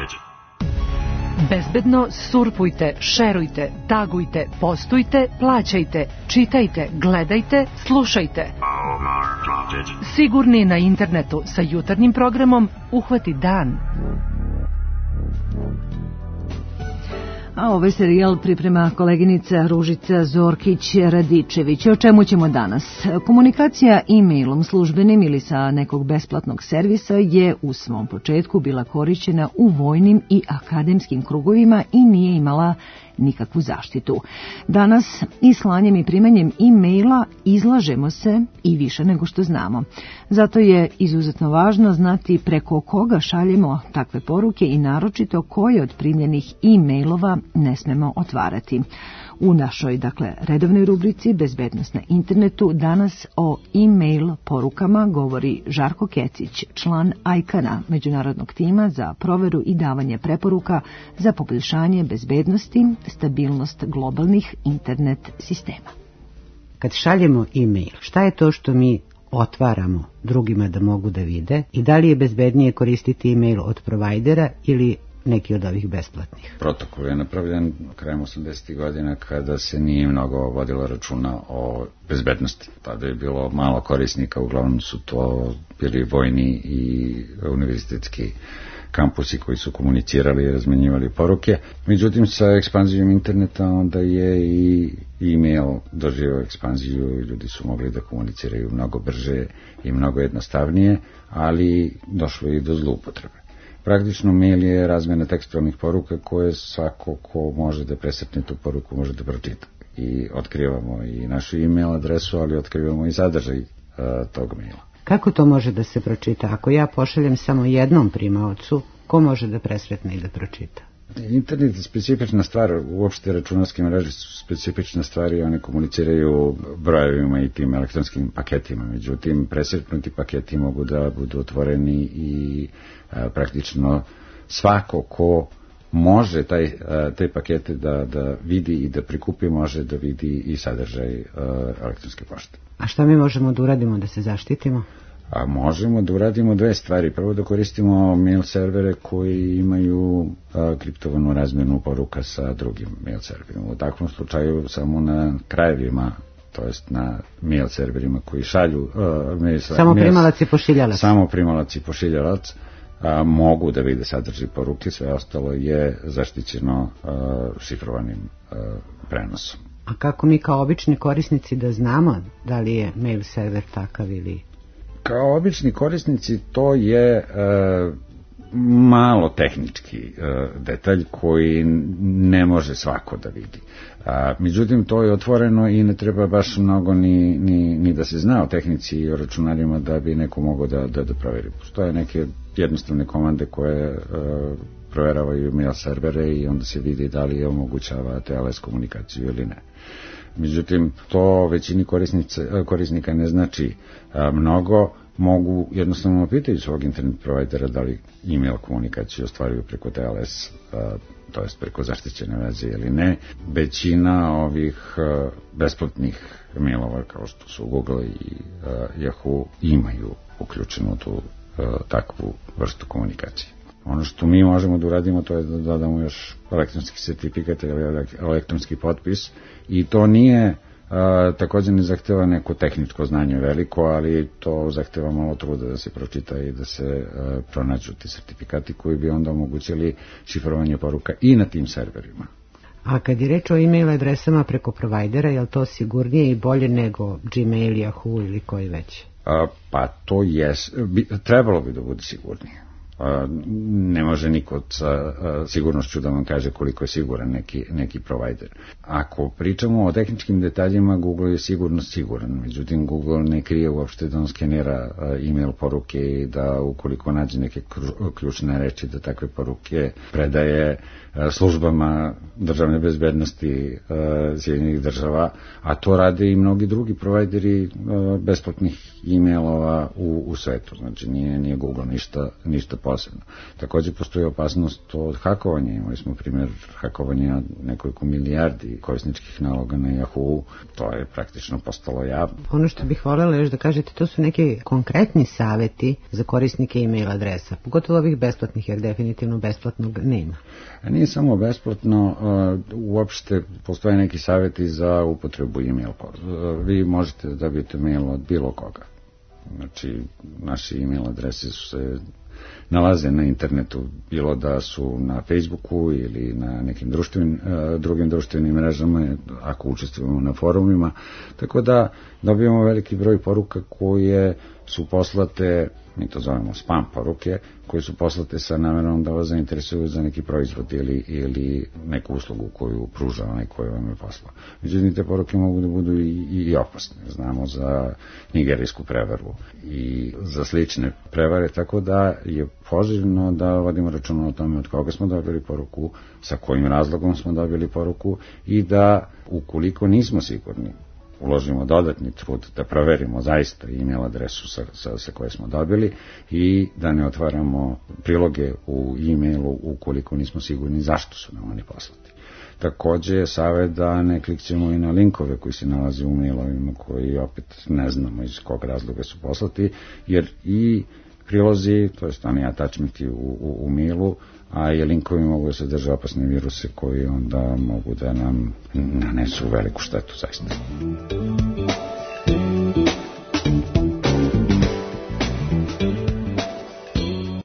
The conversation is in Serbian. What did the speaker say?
Bezbedno surfujte, šerujte, tagujte, postujte, plaćajte, čitajte, gledajte, slušajte. Sigurni na internetu sa jutarnjim programom Uhvati dan. A ovaj serijal priprema koleginica Ružica Zorkić-Radičević. O čemu ćemo danas? Komunikacija e-mailom službenim ili sa nekog besplatnog servisa je u svom početku bila korišćena u vojnim i akademskim krugovima i nije imala nikakvu zaštitu. Danas i slanjem i primanjem e-maila izlažemo se i više nego što znamo. Zato je izuzetno važno znati preko koga šaljemo takve poruke i naročito koje od primljenih e-mailova ne smemo otvarati. U našoj, redovnoj rubrici Bezbednost na internetu danas o e-mail porukama govori Žarko Kecić, član ICANN-a, međunarodnog tima za proveru i davanje preporuka za poboljšanje bezbednosti, stabilnost globalnih internet sistema. Kad šaljemo e-mail, šta je to što mi otvaramo drugima da mogu da vide i da li je bezbednije koristiti e-mail od provajdera ili neki od ovih besplatnih? Protokol je napravljen krajem 80. godina kada se nije mnogo vodilo računa o bezbednosti. Tada je bilo malo korisnika, uglavnom su to bili vojni i univerzitetski kampusi koji su komunicirali i razmenjivali poruke. Međutim, sa ekspanzijom interneta onda je i e-mail doživio ekspanziju i ljudi su mogli da komuniciraju mnogo brže i mnogo jednostavnije, ali došlo je i do zloupotrebe. Praktično mail je razmjena tekstualnih poruka koje svako ko može da presretne tu poruku može da pročita. I otkrivamo i našu e-mail adresu, ali otkrivamo i sadržaj tog maila. Kako to može da se pročita? Ako ja pošaljem samo jednom primaocu, ko može da presretne i da pročita? Internet je specifična stvar, uopšte računarske mreže su specifične stvari, one komuniciraju brojevima i tim elektronskim paketima, međutim presretnuti paketi mogu da budu otvoreni i praktično svako ko može te pakete da vidi i da prikupi, može da vidi i sadržaj elektronske pošte. A šta mi možemo da uradimo da se zaštitimo? A možemo da uradimo dve stvari. Prvo da koristimo mail servere koji imaju kriptovanu razmjenu poruka sa drugim mail serverima. U takvom slučaju samo na krajevima, to jest na mail serverima koji šalju samo primalac i pošiljalac. Samo primalac i pošiljalac mogu da vide sadržaj poruke, sve ostalo je zaštićeno šifrovanim prenosom. A kako mi kao obični korisnici da znamo da li je mail server takav ili... Kao obični korisnici to je malo tehnički detalj koji ne može svako da vidi. Međutim, to je otvoreno i ne treba baš mnogo ni da se zna o tehnici i o računarima da bi neko mogao da proveri. Postoje neke jednostavne komande koje proveravaju mail servere i onda se vidi da li je omogućava TLS komunikaciju ili ne. Međutim, to većini korisnika ne znači mnogo, mogu jednostavno pitaju svog internet provajdera da li e-mail komunikaciju ostvaruju preko TLS, to jest preko zaštićene veze ili ne. Većina ovih besplatnih mailova kao što su Google i Yahoo imaju uključenu tu takvu vrstu komunikacije. Ono što mi možemo da uradimo to je da dodamo još elektronski sertifikat ili elektronski potpis i to nije također ne zahteva neko tehničko znanje veliko, ali to zahteva malo truda da se pročita i da se pronađu ti sertifikati koji bi onda omogućili šifrovanje poruka i na tim serverima. A kad je reč o e-mail adresama preko provajdera, je li to sigurnije i bolje nego Gmail, Yahoo ili koji već? Pa to trebalo bi da bude sigurnije. Ne može niko sa sigurnošću da vam kaže koliko je siguran neki provajder. Ako pričamo o tehničkim detaljima, Google je sigurno siguran, međutim Google ne krije uopšte da on skenira e-mail poruke i da ukoliko nađe neke ključne reči da takve poruke predaje službama državne bezbednosti Sjedinjenih država, a to rade i mnogi drugi provajderi besplatnih e-mailova u svetu. Znači nije Google ništa posebno posebno. Takođe postoji opasnost od hakovanja. Imali smo primjer hakovanja nekoliko milijardi korisničkih naloga na Yahoo. To je praktično postalo javno. Ono što bih voljela još da kažete, to su neki konkretni saveti za korisnike e-mail adresa, pogotovo ovih besplatnih, jer definitivno besplatnog nema. Nije samo besplatno, uopšte postoje neki savjeti za upotrebu e-mail. Vi možete da dobijete mail od bilo koga. Znači, naši e-mail adrese se nalaze na internetu, bilo da su na Facebooku ili na nekim drugim društvenim mrežama, ako učestvujemo na forumima, tako da dobijamo veliki broj poruka koje su poslate, mi to zovemo spam poruke, koje su poslate sa namerom da vas zainteresuju za neki proizvod ili neku uslugu koju pruža onaj koji vam je poslao. Međutim, te poruke mogu da budu i opasne. Znamo za nigerijsku prevaru i za slične prevare, tako da je poželjno da vodimo računa o tome od koga smo dobili poruku, sa kojim razlogom smo dobili poruku i da, ukoliko nismo sigurni, uložimo dodatni trud da proverimo zaista e-mail adresu sa koje smo dobili i da ne otvaramo priloge u e-mailu ukoliko nismo sigurni zašto su nam oni poslati. Takođe je savjet da ne klikćemo i na linkove koji se nalaze u mailovima koji opet ne znamo iz kog razloga su poslati, jer i prilozi, to je oni attachmenti u mailu, a i linkovi mogu da sadrže opasne viruse koji onda mogu da nam nanesu veliku štetu zaista.